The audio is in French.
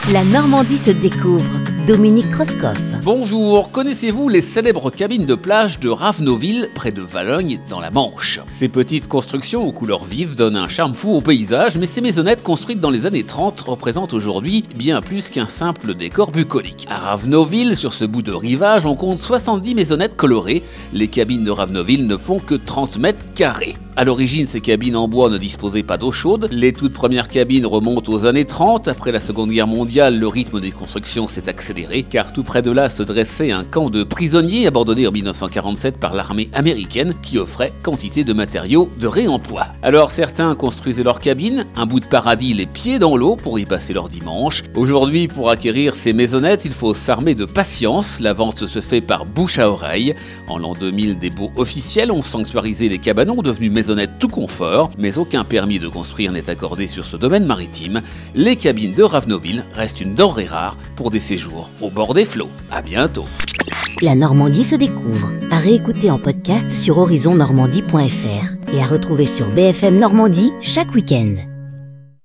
La Normandie se découvre. Dominique Kreuskopf. Bonjour, connaissez-vous les célèbres cabines de plage de Ravenoville, près de Valognes, dans la Manche? Ces petites constructions aux couleurs vives donnent un charme fou au paysage, mais ces maisonnettes construites dans les années 30 représentent aujourd'hui bien plus qu'un simple décor bucolique. À Ravenoville, sur ce bout de rivage, on compte 70 maisonnettes colorées. Les cabines de Ravenoville ne font que 30 mètres carrés. À l'origine, ces cabines en bois ne disposaient pas d'eau chaude. Les toutes premières cabines remontent aux années 30. Après la Seconde Guerre mondiale, le rythme des constructions s'est accéléré, car tout près de là se dressait un camp de prisonniers abandonné en 1947 par l'armée américaine qui offrait quantité de matériaux de réemploi. Alors certains construisaient leurs cabines, un bout de paradis les pieds dans l'eau pour y passer leur dimanche. Aujourd'hui, pour acquérir ces maisonnettes, il faut s'armer de patience. La vente se fait par bouche à oreille. En l'an 2000, des baux officiels ont sanctuarisé les cabanons devenus maisonnettes tout confort, mais aucun permis de construire n'est accordé sur ce domaine maritime. Les cabines de Ravenoville restent une denrée rare pour des séjours au bord des flots. À bientôt. La Normandie se découvre. À réécouter en podcast sur horizonnormandie.fr et à retrouver sur BFM Normandie chaque week-end.